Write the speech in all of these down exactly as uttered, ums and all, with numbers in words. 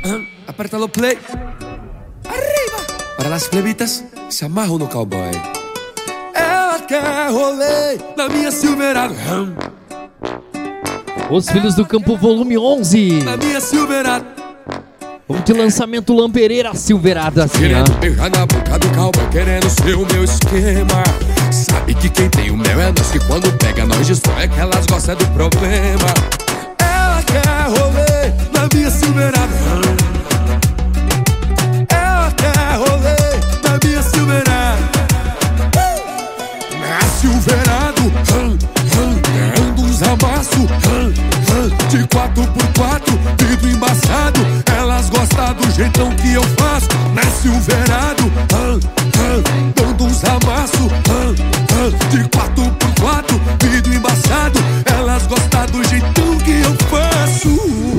Aperta o play. Arriba. Para as plebitas se amarram no cowboy. Ela quer rolê na minha Silverado. Os Filhos do Campo, volume onze. Na minha Silverado. Vamos de lançamento Lampereira Silverado, assim, querendo ó. beijar na boca do cowboy, querendo ser o meu esquema. Sabe que quem tem o mel é nós, que quando pega nós destrói, é que elas gostam do problema. Ela quer rolê na minha Silverado. Ela quer rolê na minha Silverado. Na Silverado, dando uns amassos de quatro por quatro, vidro embaçado. Elas gostam do jeitão que eu faço. Na Silverado, dando uns amassos de quatro por quatro, vidro embaçado. Elas gostam do jeitão que eu faço.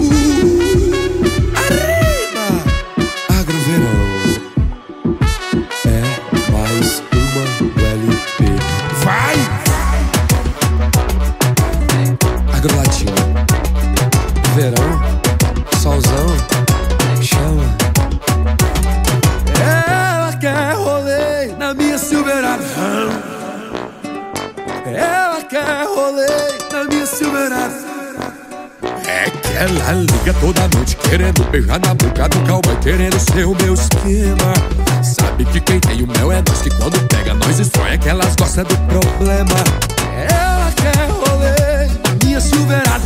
Arriba! Agroverão é mais uma L P. Vai! Agrolatino, verão, solzão, chama. Ela quer rolê na minha Silverado. Ela quer rolê na minha Silverado. É que ela liga toda noite querendo beijar na boca do cowboy, querendo ser o meu esquema. Sabe que quem tem o mel é nós, que quando pega nós destrói, é que elas gostam do problema. Ela quer rolê na minha Silverado.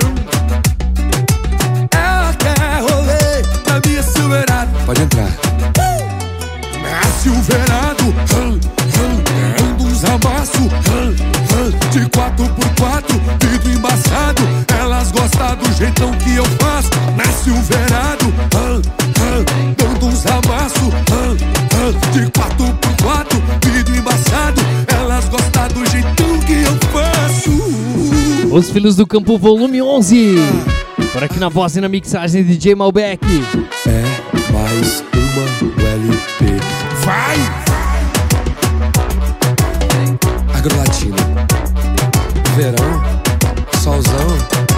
Ela quer rolê na minha Silverado. Pode entrar. Na Silverado, dando uns amassos de quatro por quatro, vidro embaçado. Elas gostam do jeitão que eu faço. Na Silverado, dando uns amassos de quatro por quatro, vidro embaçado. Elas gostam do jeitão que eu faço. Os Filhos do Campo, volume onze. Por aqui na voz e na mixagem de D J Malbec. É mais uma L P. Vai! Agrolatino, verão, solzão,